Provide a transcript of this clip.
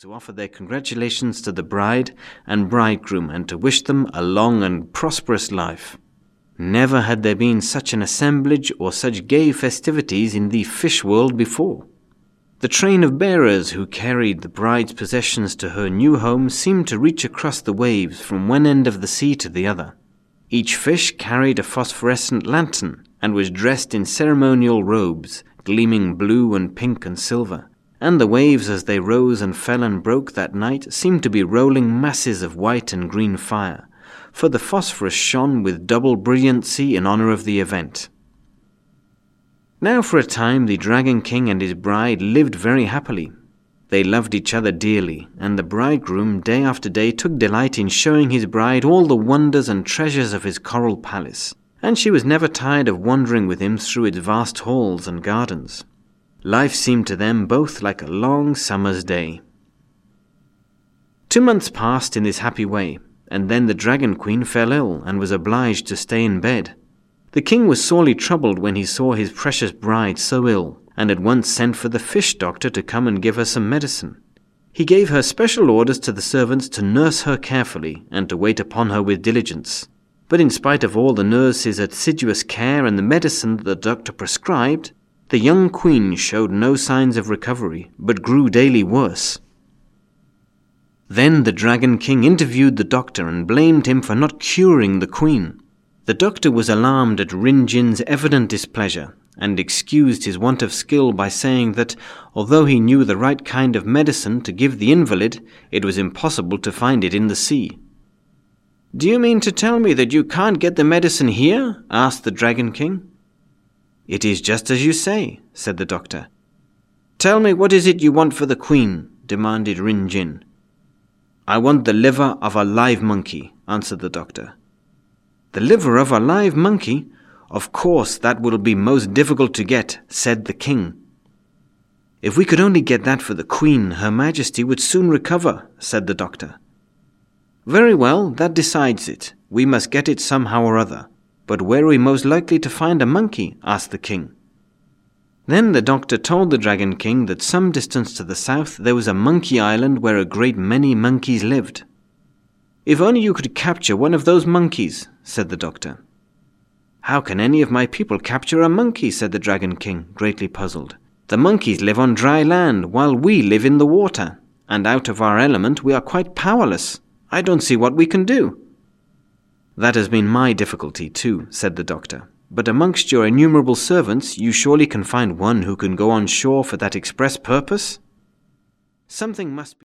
to offer their congratulations to the bride and bridegroom and to wish them a long and prosperous life. Never had there been such an assemblage or such gay festivities in the fish world before. The train of bearers who carried the bride's possessions to her new home seemed to reach across the waves from one end of the sea to the other. Each fish carried a phosphorescent lantern and was dressed in ceremonial robes, gleaming blue and pink and silver, and the waves as they rose and fell and broke that night seemed to be rolling masses of white and green fire, for the phosphorus shone with double brilliancy in honor of the event. Now for a time the Dragon King and his bride lived very happily. They loved each other dearly, and the bridegroom day after day took delight in showing his bride all the wonders and treasures of his coral palace, and she was never tired of wandering with him through its vast halls and gardens. Life seemed to them both like a long summer's day. 2 months passed in this happy way, and then the Dragon Queen fell ill and was obliged to stay in bed. The king was sorely troubled when he saw his precious bride so ill, and at once sent for the fish doctor to come and give her some medicine. He gave her special orders to the servants to nurse her carefully and to wait upon her with diligence. But in spite of all the nurse's assiduous care and the medicine that the doctor prescribed, the young queen showed no signs of recovery, but grew daily worse. Then the Dragon King interviewed the doctor and blamed him for not curing the queen. The doctor was alarmed at Rin Jin's evident displeasure, and excused his want of skill by saying that, although he knew the right kind of medicine to give the invalid, it was impossible to find it in the sea. "Do you mean to tell me that you can't get the medicine here?" asked the Dragon King. "It is just as you say," said the doctor. "Tell me, what is it you want for the queen?" demanded Rin Jin. "I want the liver of a live monkey," answered the doctor. "The liver of a live monkey? Of course that will be most difficult to get," said the king. "If we could only get that for the queen, Her Majesty would soon recover," said the doctor. "Very well, that decides it. We must get it somehow or other. But where are we most likely to find a monkey?" asked the king. Then the doctor told the Dragon King that some distance to the south there was a monkey island where a great many monkeys lived. "If only you could capture one of those monkeys," said the doctor. "How can any of my people capture a monkey?" said the Dragon King, greatly puzzled. "The monkeys live on dry land, while we live in the water, and out of our element we are quite powerless. I don't see what we can do." "That has been my difficulty too," said the doctor. "But amongst your innumerable servants you surely can find one who can go on shore for that express purpose?" "Something must be